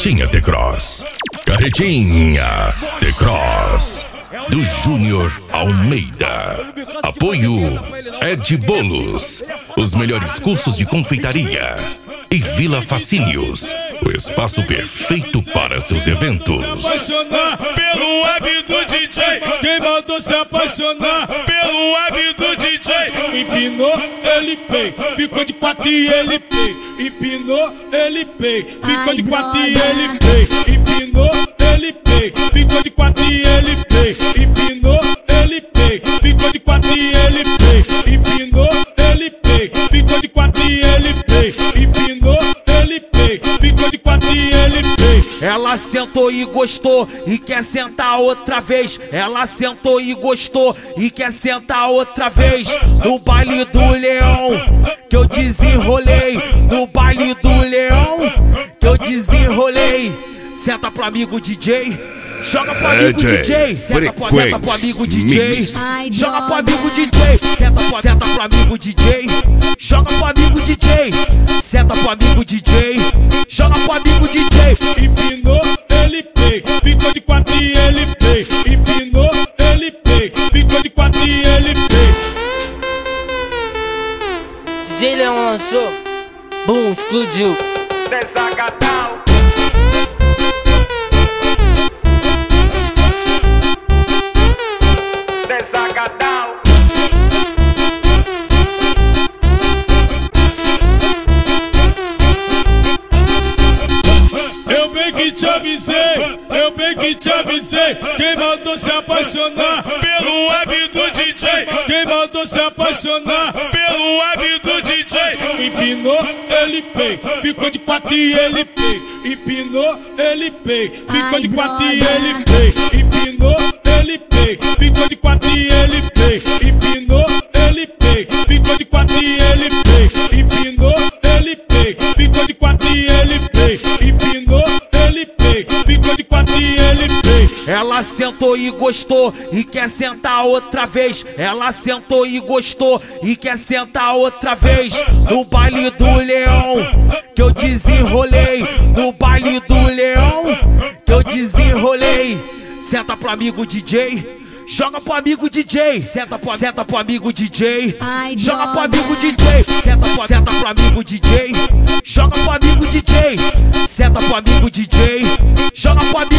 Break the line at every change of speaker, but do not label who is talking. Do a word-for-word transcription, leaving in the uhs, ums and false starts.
Carretinha T-Cross. Carretinha T-Cross. Do Júnior Almeida. Apoio Ed Bolos. Os melhores cursos de confeitaria. E Vila Facílios, o espaço perfeito para seus eventos.
Se apaixonar pelo web do D J. Quem mandou se apaixonar pelo web do D J? Empinou, ele pei, ficou de quatro e ele pei. Empinou, ele pei, ficou de quatro e ele pei. Empinou, ele pei, ficou de quatro e ele pei. Empinou, ele pei, ficou de quatro e ele pei. Empinou, ele pei, ficou de quatro e ele pei. Empinou, ele pei, ficou de quatro e ele pei.
Ela sentou e gostou e quer sentar outra vez. Ela sentou e gostou e quer sentar outra vez. No baile do Leão que eu desenrolei. No baile do Leão que eu desenrolei. Senta pro amigo D J. Joga pro amigo D J, senta pro, senta pro amigo D J. Joga pro amigo D J, senta pro, senta pro amigo D J. Joga pro amigo D J, senta pro amigo D J. Joga pro amigo D J.
Empinou, ele pei, ficou de quatro e ele pei. Empinou, ele pei, ficou de quatro e ele pei.
D J Leão lançou, boom, explodiu.
Desacatal. Desacatal.
Eu bem que te avisei, eu bem que te avisei. Quem mandou se apaixonar pelo web do D J? Quem mandou se apaixonar pelo web do D J? Empinou, ele pei, ficou de quatro e ele pei. Empinou, ele pei, ficou de quatro e ele pei. Empinou, ele pei, ficou de quatro e ele pei. Empinou, ele pei, ficou de quatro e ele pei. Empinou, ele pei, ficou de quatro e ele pei. Empinou, ele pei, ficou de quatro e ele pei.
Ela sentou e gostou e quer sentar outra vez. Ela sentou e gostou e quer sentar outra vez. No baile do Leão que eu desenrolei. No baile do Leão que eu desenrolei. Senta pro amigo D J. Joga pro amigo D J, senta pro, senta pro amigo D J. Joga pro amigo D J, senta pro, senta pro amigo D J. Joga pro amigo D J, senta pro amigo D J. Joga pro amigo